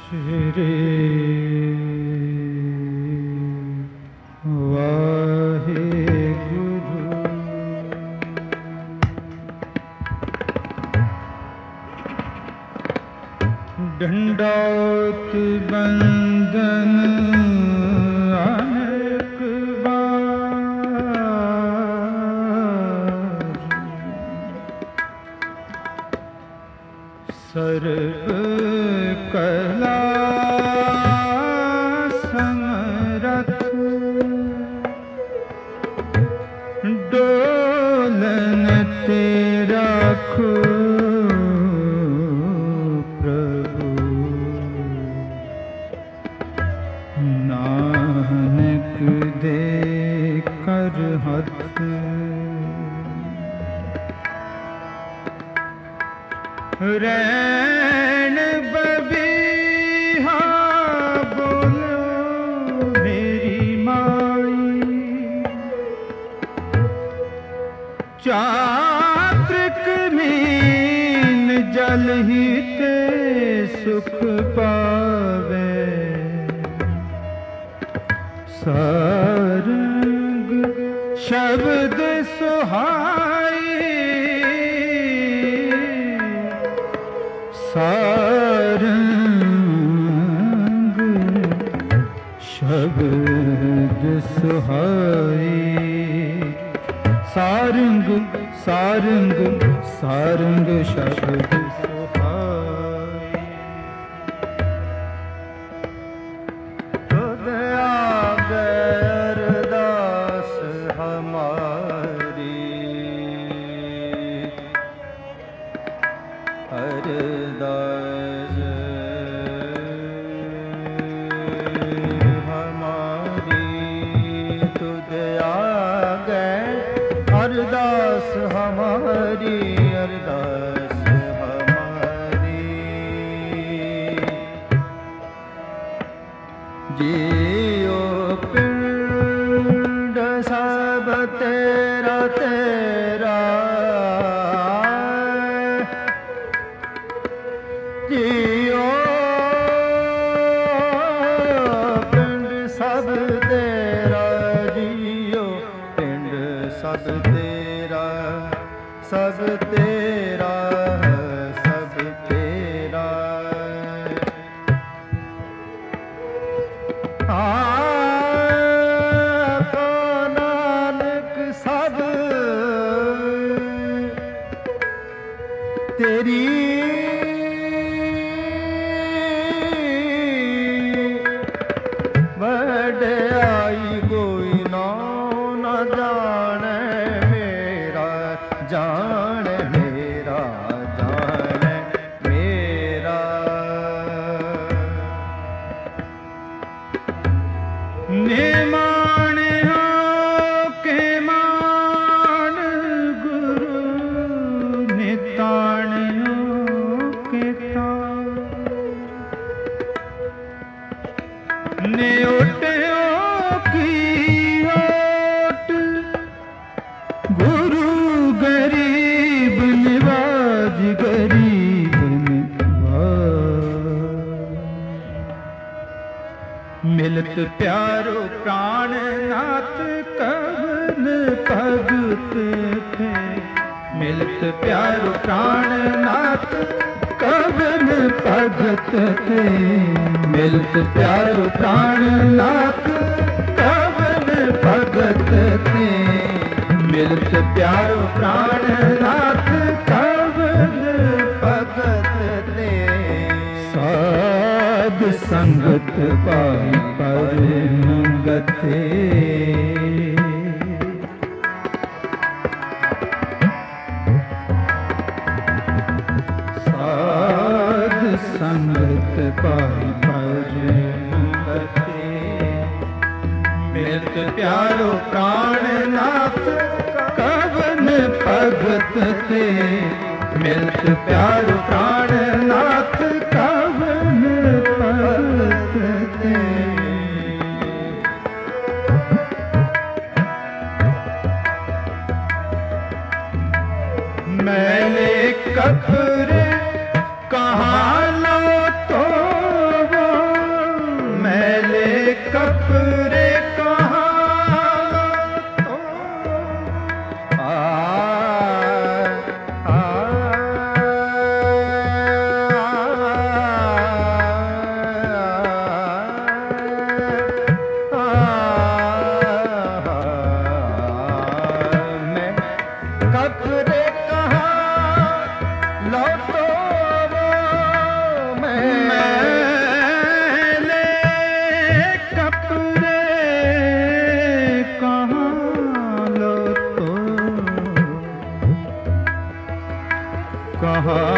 श्री वाहेगुरु। दंडौत बंदन अनेक बार, सर्व कला समरथ, डोलन तेरा खो प्रभु, नानक दे कर हाथ। रैन बबीहा बोलो मेरी माई, चात्रिक मीन जल ही ते सुख पावे, सारंग शब्द सुहाई, सारंग शब्द सुहाई, सारंग सारंग सारंग शब्द सुहाई। तुद आगे अरदास हमारी, अरदास हमारी, तुद आगे अरदास हमारी, अरदास हमारी। जियो पिंड सब तेरा तेरा, जियो पिंड सब तेरा, जियो पिंड सब तेरा, सब तेरा सब तेरा। आका नानक सब तेरी, वड्याई कोई नाम न जाने मेरा, जाने मेरा, जाने मेरा। निमान हो के मान गुरु, नितान हो के तान, ने उठो की ओट, गुरु गरीब निवाज, गरीब निवाज। मिलत प्यारो प्राणनाथ कवन भगत थे, मिलत प्यारो प्राणनाथ कवन भगत थे, मिलत प्यारो प्राणनाथ कवन भगत थे, मिलत प्यारो प्राणनाथ कवन भगत थे। साध संगत पाई परम गते, साध संगत पाई परम गते। मिलत प्यारो प्राणनाथ कवन भगत थे, मिलत प्यारो प्राणनाथ कवन भगत थे। मैंने कब्र कहाँ लो तो वो कपरे कहाँ लौटो मैले कपरे कहाँ लौटो कहाँ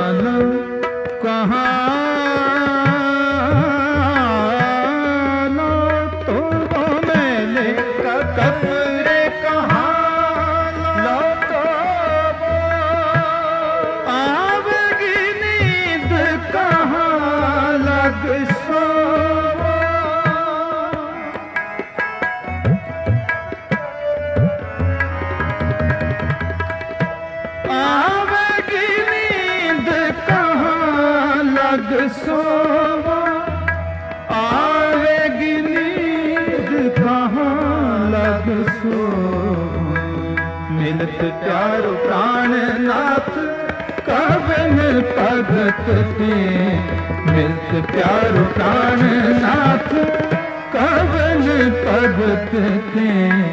आवेगी नींद कहाँ लग सो मिलत प्यारो प्राणनाथ कवन भगत ते मिलत प्यारो प्राणनाथ कवन भगत ते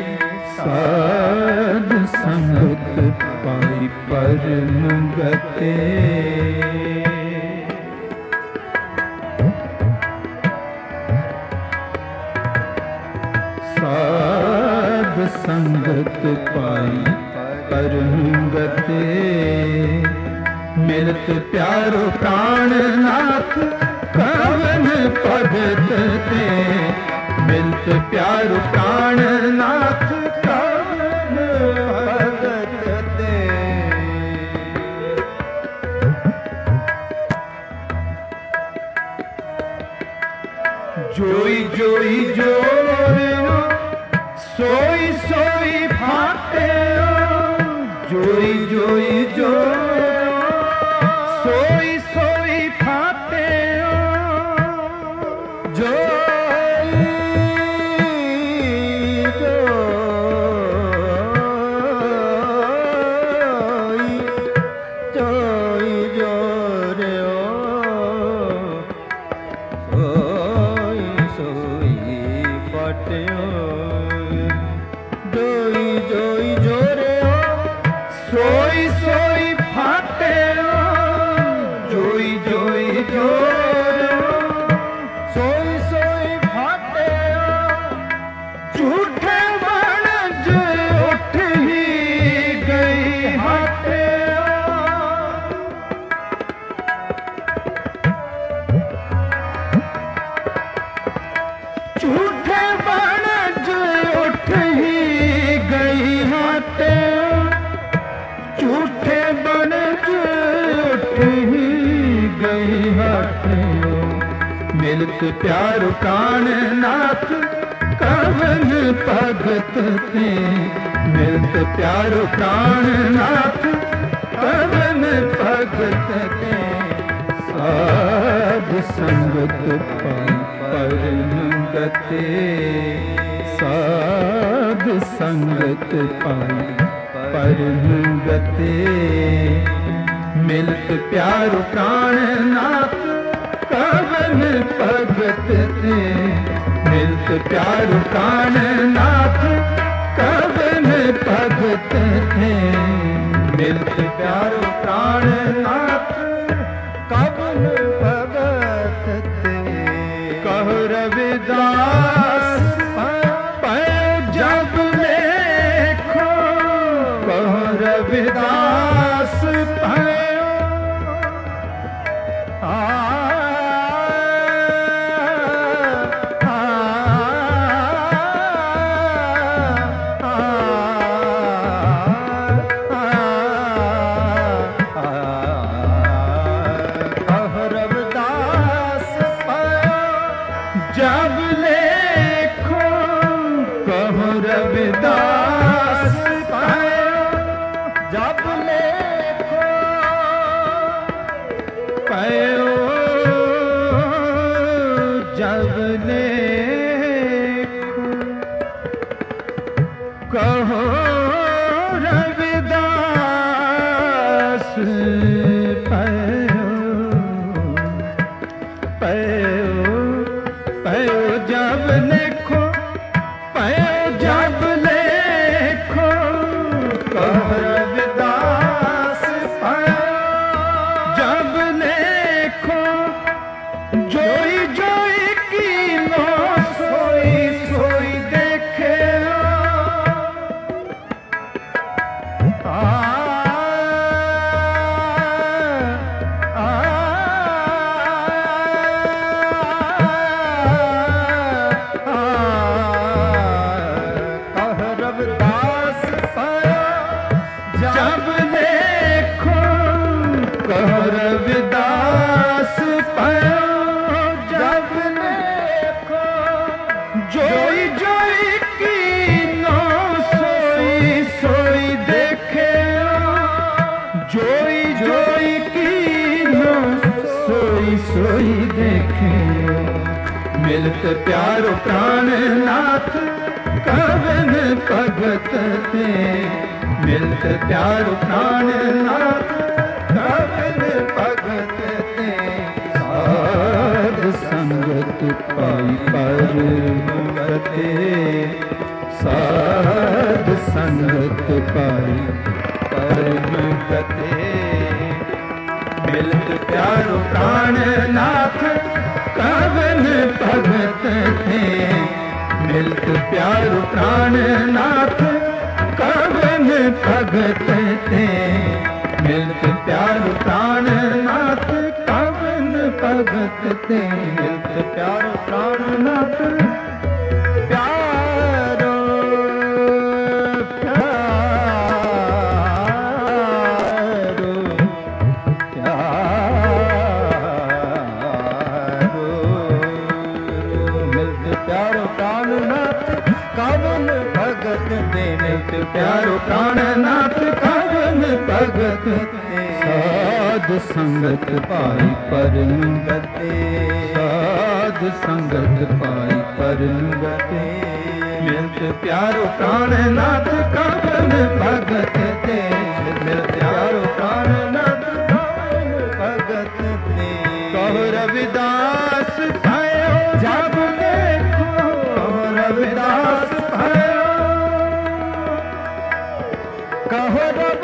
साध संगत पाई परम गते साध संगत पाई परम गते मिलत प्यारो प्राणनाथ कवन भगत ते मिलत प्यारो प्राणनाथ कवन भगत ते जोई जोई जोरियो सोई सोई फाटे जोई जोई जो सोई सोई फाटे जोई जोई जोई जोरे सोई सोई फाटे जोई जोई जोरे सोई सोई फाटे जोई जोई जोरे सोई सोई फाटे झूठे बनज उठ ही गई हाटे झूठे बनज उठ ही गई हाटे झूठे बनज उठ ही गई हाटे मिलत प्यारो प्राणनाथ कवन भगत ते मिलत प्यारो प्राणनाथ कवन भगत ते साध संगत पाई परम गते साध संगत पाई परम गते मिलत प्यारो प्राणनाथ कवन भगत ते मिलत प्यारो प्राणनाथ कवन भगत ते मिलत प्यारो प्राणनाथ कवन भगत ते कह रविदास जब लेखो कह रविदास जब लेखो कह रविदास जब लेखो पायो जब लेखो कहो रविदास पायो पायो पायो जब लेखो पायो जब लेखो कह रविदास मिलत प्यारो प्राणनाथ कवन भगत ते मिलत प्यारो प्राणनाथ कवन भगत ते साध संगत पाई परमगते साध संगत पाई परमगते मिलत प्यारो प्राणनाथ कवन भगत थे मिलत प्यारो प्राणनाथ कवन भगत थे मिलत प्यारो प्राणनाथ कवन भगत थे मिलत प्यारो प्राणनाथ प्यारो प्यारो प्राणनाथ कवन भगत साध संगत पाई परम गते साध संगत पाई परम गते मिलत प्यारो प्राणनाथ कवन भगत ते मिलत प्यारो प्राणनाथ कवन भगत ते कहो रविदास भयो जब देखो कहो रविदास भयो कहो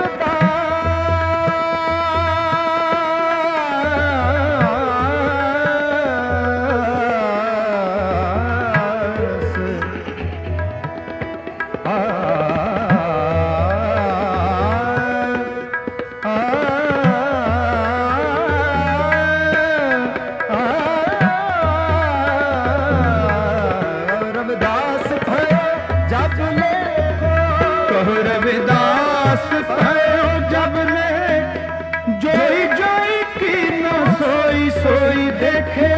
रविदास भयो जब देखो कहो रविदास भयो जब ले जोई जोई की न सोई सोई देखे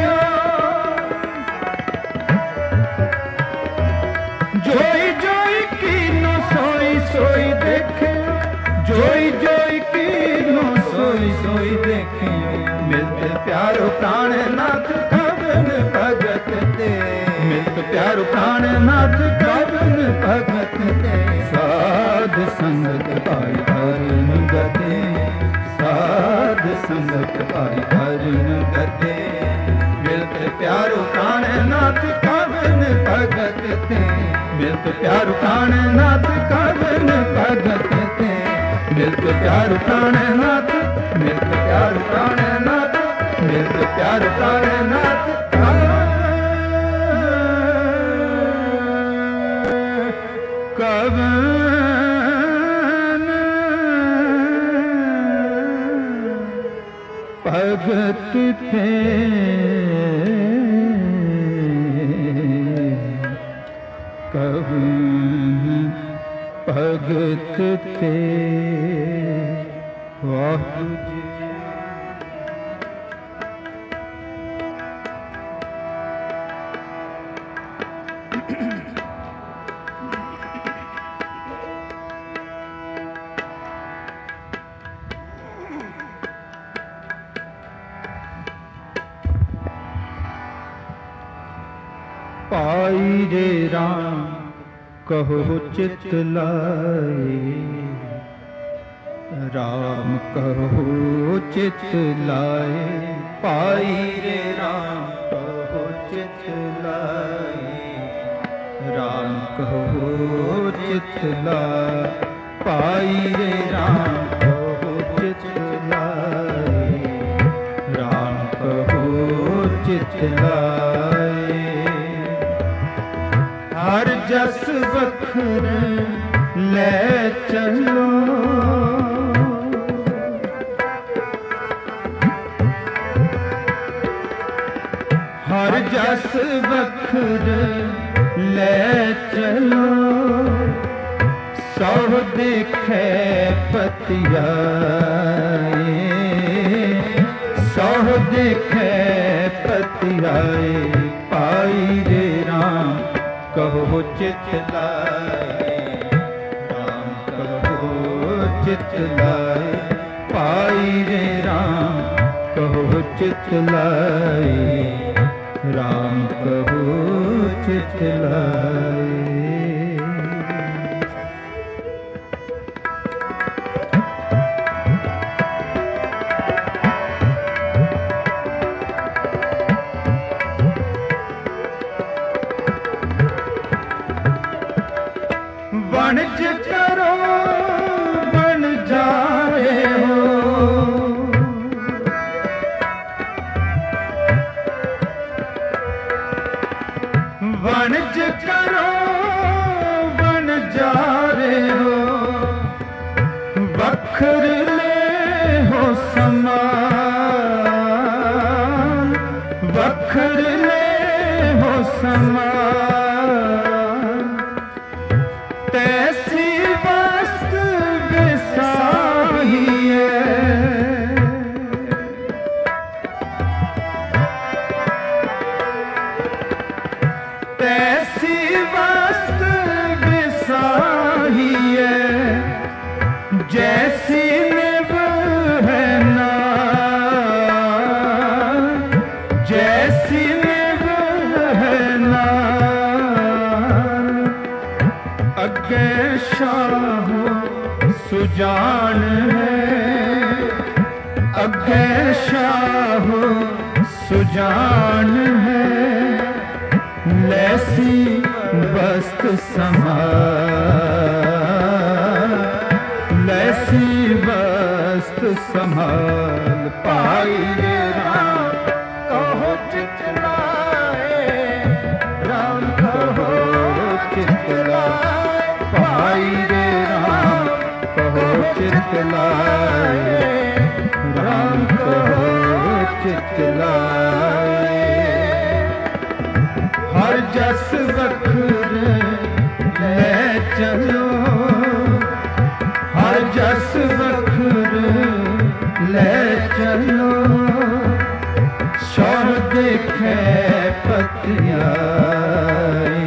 जोई जोई की न सोई सोई देखे जोई जोई की न सोई सोई देखे मिलत प्यारो प्राणनाथ कवन भगत ते मिलत प्यारो प्राणनाथ कवन भगत ते साध संगत पाई परम गते साध संगत पाई परम गते मिलत प्यारो प्राणनाथ कवन भगत ते मिलत प्यारो प्राणनाथ कवन भगत ते मिलत प्यारो प्राणनाथ मिलत प्यारो प्राणनाथ मिलत प्यारो प्राणनाथ कवन भगत थे कवन भगत थे वाहिगुरू जी पाई रे राम कहो चित लाए राम कहो चित लाए पाई रे राम कहो चित लाए राम कहो चित लाए पाई रे राम कहो चित लाए राम कहो चित लाए हर जस बखर ले चलो हर जस बखर ले चलो सौ देखे पतियाए सौ देखे पतियाए पाई रे राम कहो चित लाए राम कहो चित लाए पाई रे राम कहो चित लाए राम कहो चित लाए। वणज करो बन जाए हो, वणज करो बन जाए हो, बखर ले हो समान, बखर ले हो समान, तैसी वस्तु बिसाहिए, तैसी वस्तु बिसाहिए, जैसी निभ है नार, जैसी निभ है नार, अगे शाह सुजान है, अगे शाह सुजान है, लैसी वस्त संभाल, लैसी वस्त संभाल, पाई रे राम कहो चित लाए, राम कहो चित लाए, पाई रे राम कहो चित लाए, राम कहो चित लाए। हर जस बखर ले चलो, हर जस बखर ले चलो, शौर देखे पतियाए,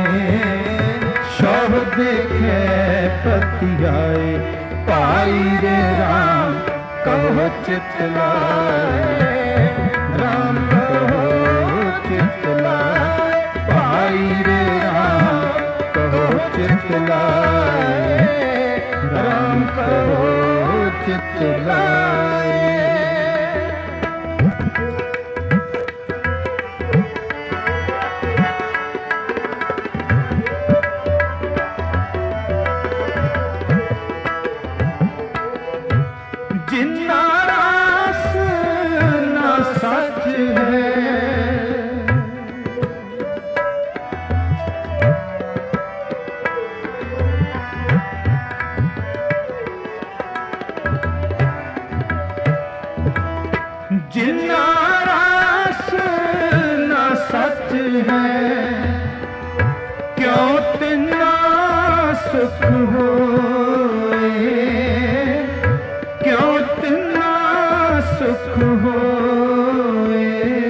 शौर देखे पतियाए, पाई रे राम कहो चित लाए, राम कहो चित लाए, पाई रे राम कहो चित लाए, राम कहो चित लाए। जिन्ना रास न सच है, जिन्ना रास न सच है, क्यों तिन्ना सुख होए, क्यों तिन्ना सुख होए।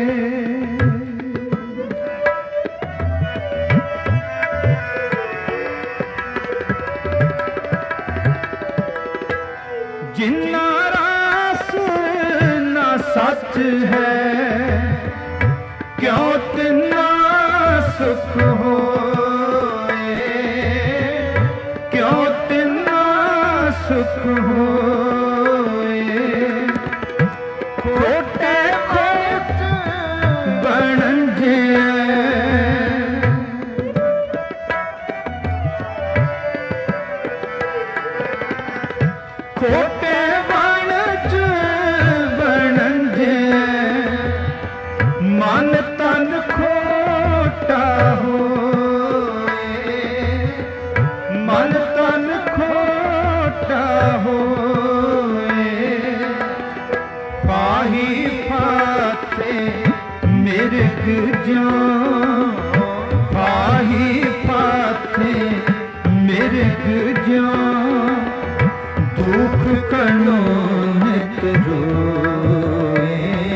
जिन्ना रास न सच है, क्यों तिन्ना सुख होए, क्यों तिन्ना सुख होए। खोटे खोट बनजे, खोटे बनज बनजे, मन तन खोटा होए, मन तन खोटा होए। पाही फाते मिर्ग ज्यों, पाही फाते मिर्ग ज्यों, दुख कनो नित रोए,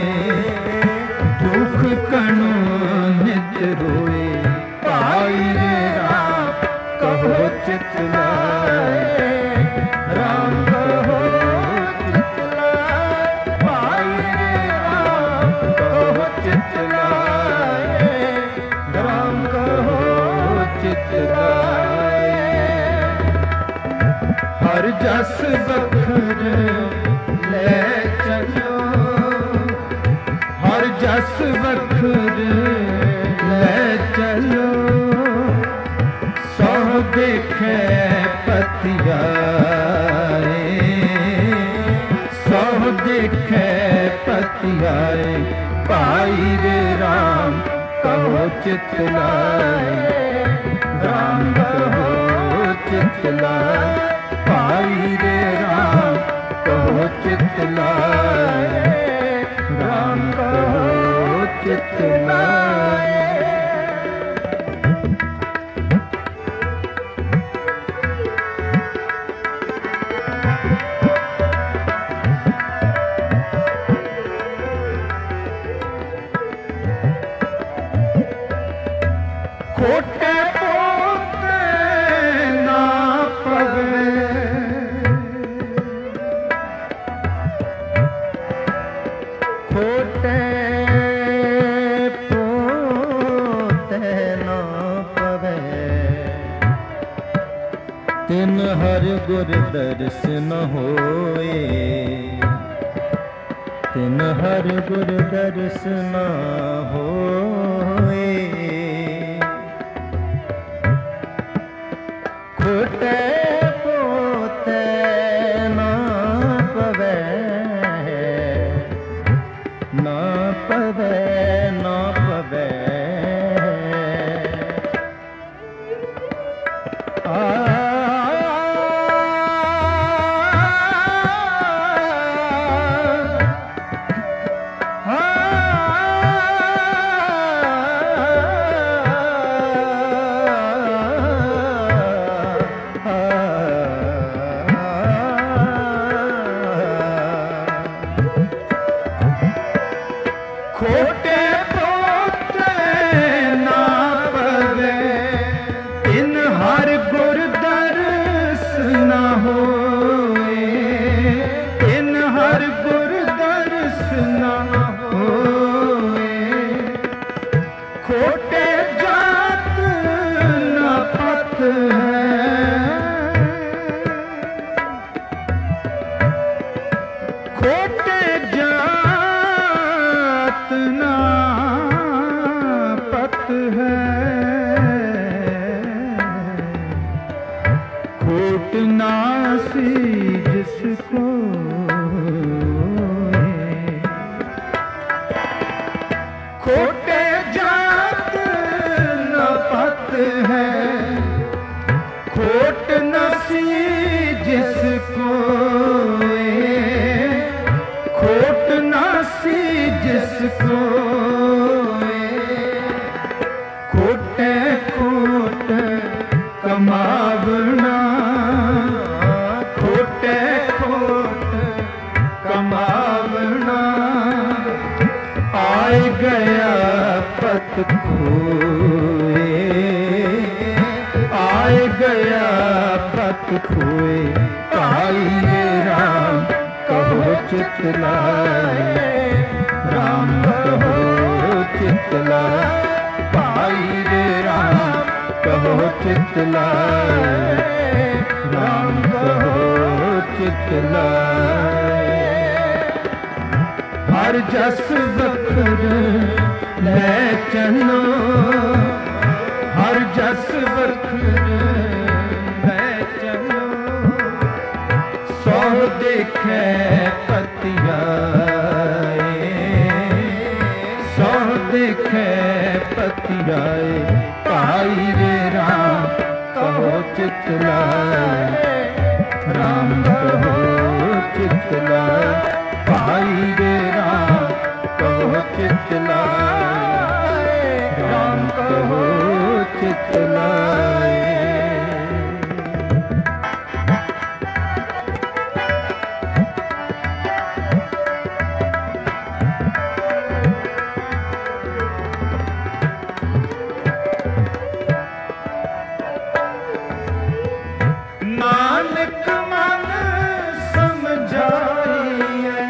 दुख कनो नित रोए। पाई रे राम कहो चित लाए, राम कहो चित लाए, पाई रे राम कहो चित लाए, राम कहो हर जस बखर ले चलो, हर जस बखर ले चलो, सो देखे पतियाए, सो देखे पतियाए, भाई रे राम कहो चित लाए, राम कहो चित लाए, भाई रे राम कहो चित लाए, राम कहो चित लाए। खोटे पोते ना पवे, खोटे पोते ना पवे, तिन हर गुर दर्शन होए, तिन हर गुर दर्शन होए, खोटे पोते ना पवे, ना पवे, ना पवे, खोटे पोते ना पवे, इन हर गुर दर्श न होए, इन हर गुर दर्श न होए, खोटे जात न पत है, खोटे जात ना पत है, खोट नासी जिसको, खोटे जात न पत है, खोट नासी जिसको, खोट नासी जिसको, खोटे खोट कमावना, खोटे खोट कमावना, आए गया पत खोए, आए गया पत खोए, भाई रे राम कहो चित लाए, राम कहो चित लाए, भाई रे राम कहो चित लाए, राम कहो चित लाए। हर जस बखर ले चलो, हर जस बखर ले चलो, सो देखे पतियाए, सो देखे पतियाए, भाई रे राम कहो चित लाए, राम कहो चित लाए, भाई रे राम कहो चित लाए, राम कहो चित लाए। नानक मन समझाइए,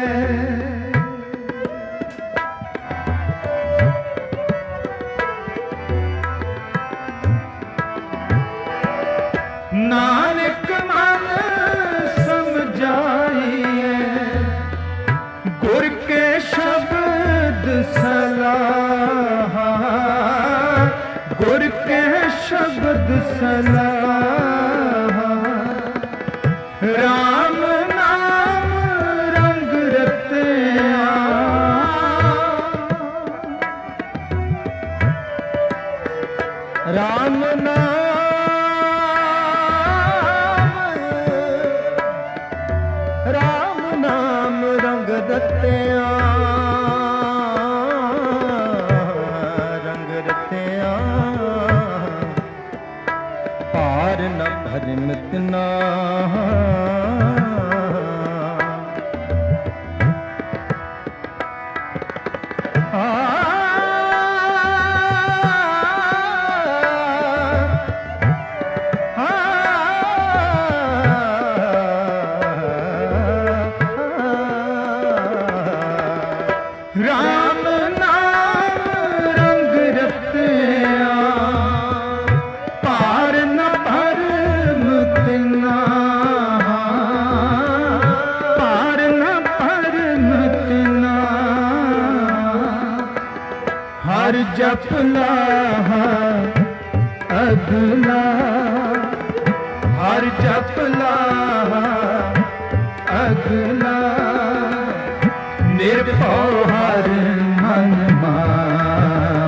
नानक मन राम नाम रंग रतिया, राम नाम रंग रतिया, रंग रतिया पार न भरमत ना, राम नाम रंग रतिया पार न भरमत ना, पार न भरमत ना, हर जपला अगला, हर जपला अगला, निर्भव हर मन मान,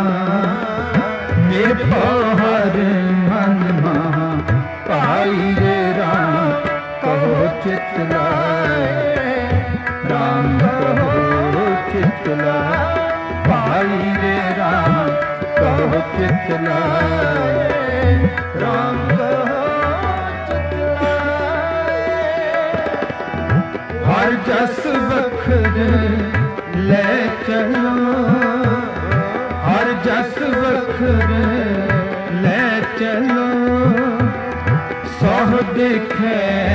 निर्भव हर मन मान, पाई रे राम कहो चित लाए, राम कहो चित लाए, पाई रे राम कहो चित लाए, राम कहो चित लाए, हर जस बखर ले चलो, हर जस बखर ले चलो, सौ देखे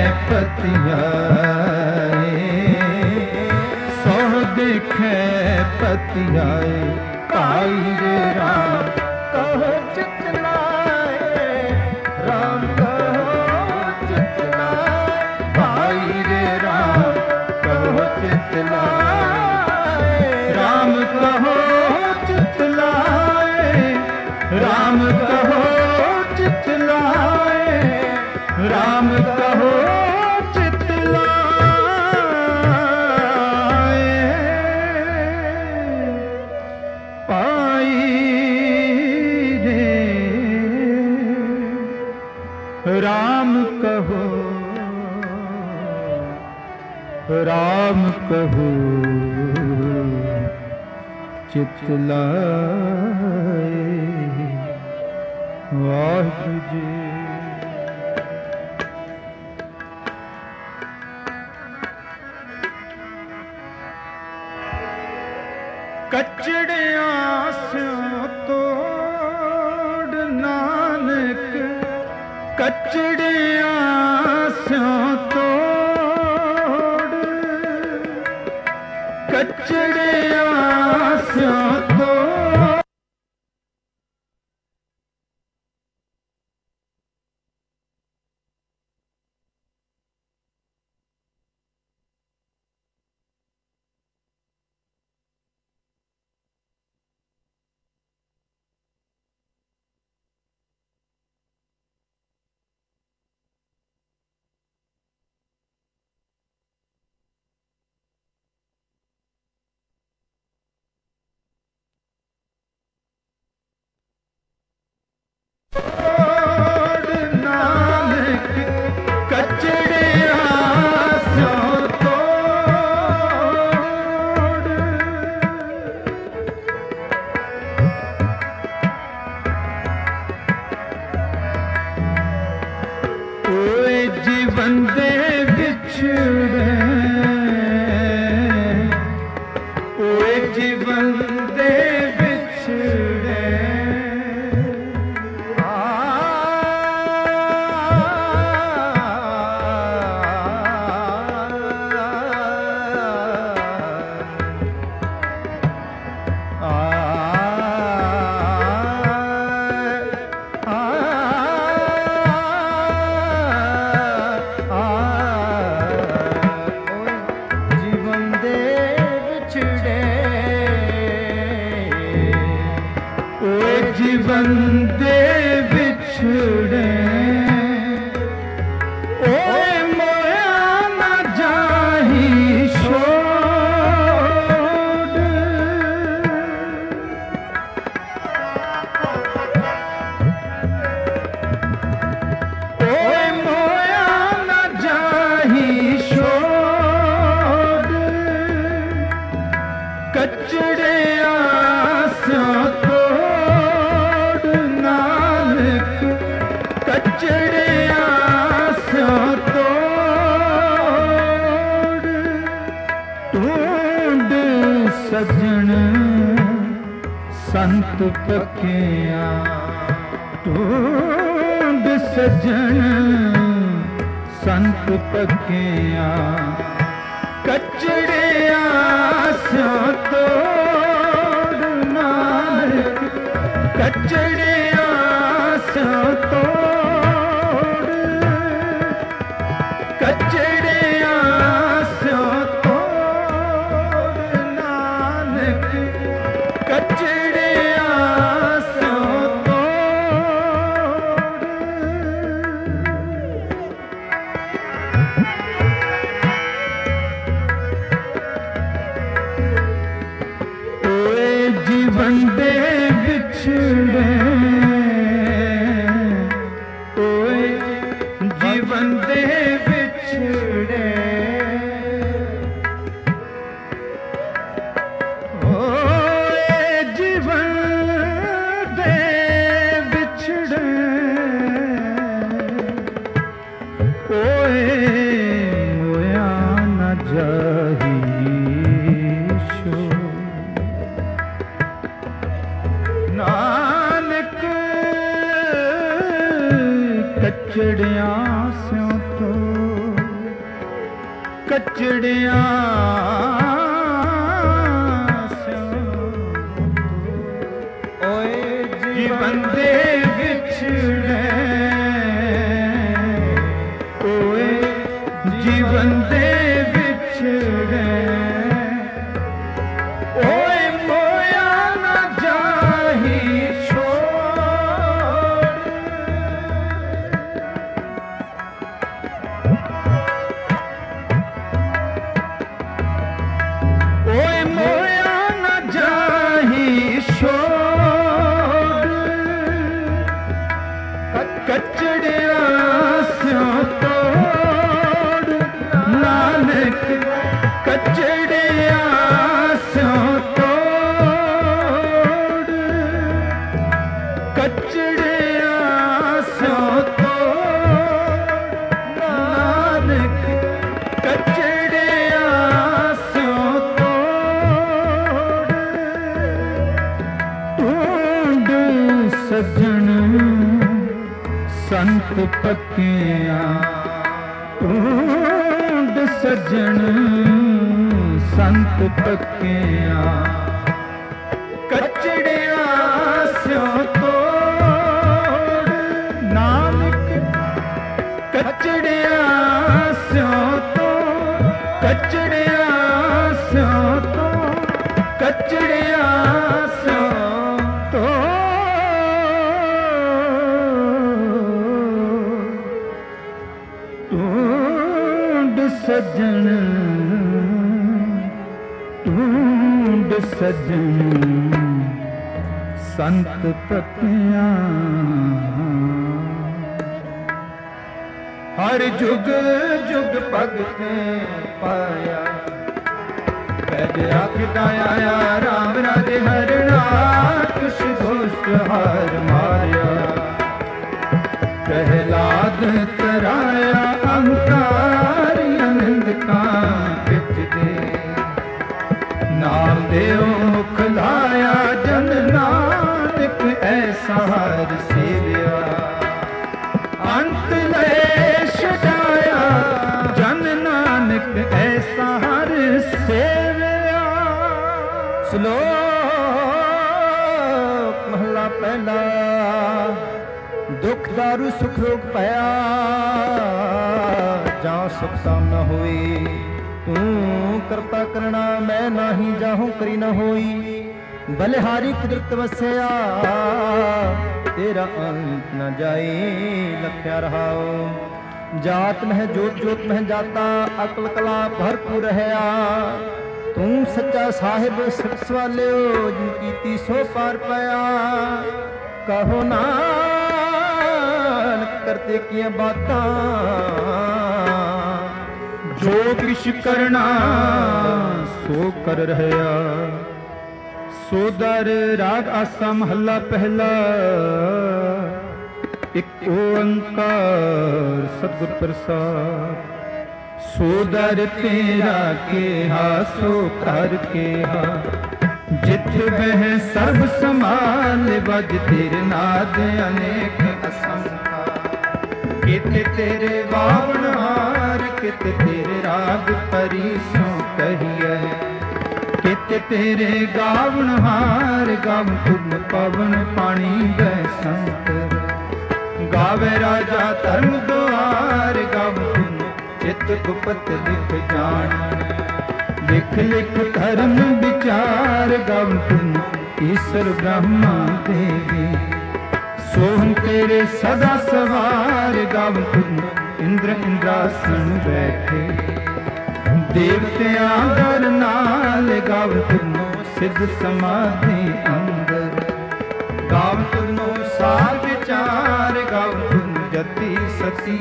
पतियाए, सौ देखे पतियाए, पाई रे राम कहो चित लाए, राम कहो चित लाए, पाई रे राम कहो चित लाए, राम कहो चित लाए, राम कहो चित लाए, राम कहो चित लाए, पाई रे राम कहो, राम कहो चित लाए, वाहिगुरु जी। कचड़ियां स्यों तोड़ नानक, कचड़ियां स्यों तोड़, कचड़ियां स्यों तोड़, बंदे बिछड़े, ओए जीवन दे बिछड़े, संत पक्किया ढूंढ सजन संत पक्किया कचड़िया स्यों तोड़ नानक कचड़िया स्यों तोड़ कचड़िया स्यों तोड़ नानक कचड़िया स्यों बंदे बिछड़े ओए जीवन दे बिछड़े ओए जीवन दे बिछड़े ओए मोया न जाही नानक कचड़िया स्यों तो कचड़िया ओए जीवन दे बिछड़े ओए जीवन दे बिछड़े ओए मोया न जाही ओए मोया न जाही छोड़ कचड़िया स्यों तोड़ नानक कचड़िया स्यों तोड़ कचड़िया स्यों तोड़ नानक कचड़िया स्यों ढूंढ सजन संत पक्किया ढूंढ सजन संत पक्किया कचड़िया स्यों तोड़ नानक कचड़िया स्यों तोड़ कचड़िया स्यों तोड़ कचड़िया स्यों ढूंढ सजन ढूंढ सजन संत पक्किया हर जुग जुग भगतें पाया पैज आखिदाया राम राजे हरना कुछ दुष्ट हार माया प्रहलाद तराया अहंकार आनंद का पिच दे नाम देव मुख लाया जन नानक ऐसा हर सेविया अंत ले छड़ाया जन नानक ऐसा हर सेविया। श्लोक महला पहला दुख दारू सुख रोग पाया जा सुख साम न होई तू करता करना मैं नाही जाहूं करी न होई बलिहारी कुदरत वसया तेरा अंत न जाए लख्या रहाओ जात मह जोत जोत मह जाता अकल कला भरपूर रहया तू सच्चा साहिब सिख सवालियो जिन कीती सो पार पाया कहो नानक करते किया बातां जो किश करना सो कर रहया सोदर राग आसा महला पहला एक ओंकार सतगुर प्रसाद सोदर तेरा केहा सो कर केहा ਜਿਤ ਬਹਿ ਸਰਬ ਸਮਾਲ ਵਜ ਤੇਰੇ ਨਾਦ ਅਨੇਕ ਅਸੰਖਾ। ਕਿਤੇ ਤੇਰੇ ਵਾਵਣ ਹਾਰ ਕਿਤੇ ਤੇਰੇ ਰਾਗ ਪਰੀਸੋਂ ਕਹੀਐ। ਕਿਤੇ ਤੇਰੇ ਗਾਵਣ ਹਾਰ ਗਾਵ ਤੁਮ ਪਵਨ ਪਾਣੀ ਬੈ ਸੰਤਰ। ਗਾਵੇ ਰਾਜਾ ਧਰਮ ਦੁਆਰ ਗਾਵ ਤੁਮ ਚਿਤ ਗੁਪਤ ਲਿਖ ਜਾਣ। ਲਿਖ ਲਿਖ ਧਰਮ ਵਿਚਾਰ ਗਾਵ ਤੁਮ ਈਸ਼ਰ ਬ੍ਰਹਮਾ ਦੇਵੀ। ਸੋਹਣ ਤੇਰੇ ਸਦਾ ਸਵਾਰ ਗਾਵ ਤੁਮ ਇੰਦਰ ਇੰਦਰਾਸਣ ਬੈਠੇ। ਦੇਵਤਿਆਂ ਦਰ ਨਾਲ ਗਾਵ ਤੁਮ ਸਿੱਧ ਸਮਾਧੀ ਅੰਦਰ। ਗਾਵ ਤੁਮ ਸਾਰ ਵਿਚਾਰ ਗਾਵ ਤੁਮ ਜਤੀ ਸਤੀ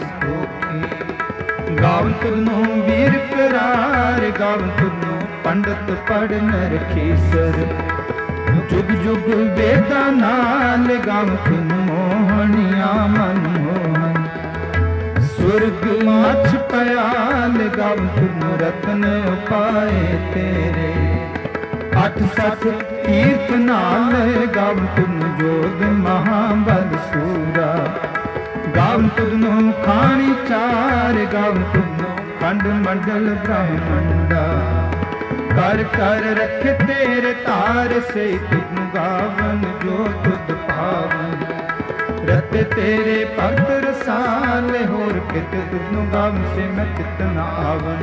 ਸੰਤੋਖੀ। ਗਾਵ ਤੁਮ ਵੀਰ ਕਰਾਰ ਗਾਵ ਤੁਮ ਪੰਡਤ ਪੜ ਨਰ ਖੀਸਰ। ਜੁਗ ਜੁਗ ਵੇਦਾਂ ਨਾਲ ਗਾਵ ਤੁਮ ਮੋਹਣਿਆ ਮਨ ਮੋਹਨ। ਸੁਰਗ ਮਛ ਪਿਆਲ ਗਾਵ ਤੁਮ ਰਤਨ ਉਪਾਏ ਤੇਰੇ। ਅਠ ਸਠ ਤੀਰਥ ਨਾਲ ਗਾਵ ਤੁਮ ਜੋਗ ਮਹਾਬਲ ਸੂਰਾ। ਗਾਵ ਤੁਮ ਖਾਣੀ ਚਾਰ ਗਾਵ ਤੁਮ ਖੰਡ ਮੰਡਲ ਬ੍ਰਹਮੰਡਾ। ਕਰ ਕਰ ਰਖ ਤੇਰੇ ਤਾਰ ਸੇ ਤੁਮ ਗਾਵਨ ਜੋ ਤੁਧ ਪਾਵਨ। ਰਤ ਤੇਰੇ ਭਗਤ ਰਸਾਲੇ ਹੋਰ ਕਿਤ ਤੁਧਨੂੰ ਗਾਵਨ ਸੇ ਮੈਂ ਚਿਤ ਨ ਆਵਨ।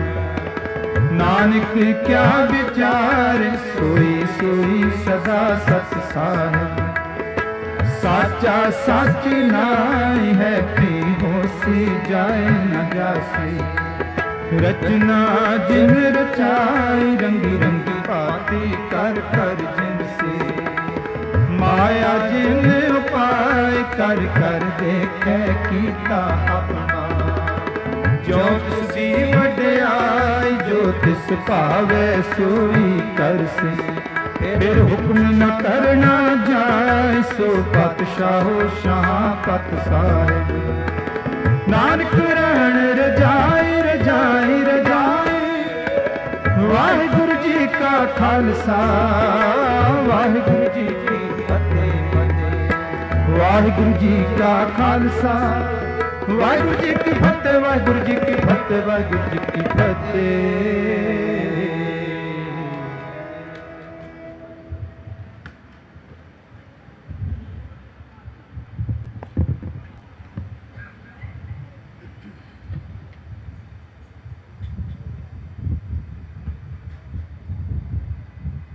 ਨਾਨਕ ਕਿਆ ਵਿਚਾਰ ਸੋਈ ਸੋਈ ਸਦਾ ਸਤ ਸਾਹਿਬ। ਸਾਚਾ ਸੱਚ ਨਾਈ ਹੈ ਪੀ ਹੋਸੀ ਜਾਏ ਨ ਜਾਸੀ। ਰਚਨਾ ਜਿਨ ਰਚਾਈ ਰੰਗੀ ਰੰਗੀ ਭਾਤੀ ਕਰ ਕਰ ਜਿਨ ਸੇ। ਮਾਇਆ ਜਿਨ ਉਪਾਇ ਕਰ ਕਰ ਦੇਖੈ ਕੀਤਾ ਆਪਣਾ। ਜੋ ਤੁਸੀਂ ਵਡਿਆਈ ਜੋ ਤਿਸ ਭਾਵੈ ਸੋਈ ਕਰਸੀ। ਫਿਰ ਹੁਕਮ ਨ ਕਰਨਾ ਜਾਏ ਸੋ ਪਾਤਸ਼ਾਹੋ ਸ਼ਾਹ ਪਤ ਸਾਹਿਬ। ਨਾਨਕ ਰਹਿਣ ਰਜਾਈ ਰਜਾਈ ਰਜਾਈ। ਵਾਹਿਗੁਰੂ ਜੀ ਕਾ ਖਾਲਸਾ ਵਾਹਿਗੁਰੂ ਜੀ ਕੀ ਫਤਿਹ। ਵਾਹਿਗੁਰੂ ਜੀ ਕਾ ਖਾਲਸਾ ਵਾਹਿਗੁਰੂ ਜੀ ਕੀ ਫਤਿਹ। ਵਾਹਿਗੁਰੂ ਜੀ ਕੀ ਫਤਿਹ। ਵਾਹਿਗੁਰੂ ਜੀ ਕੀ ਫਤਿਹ।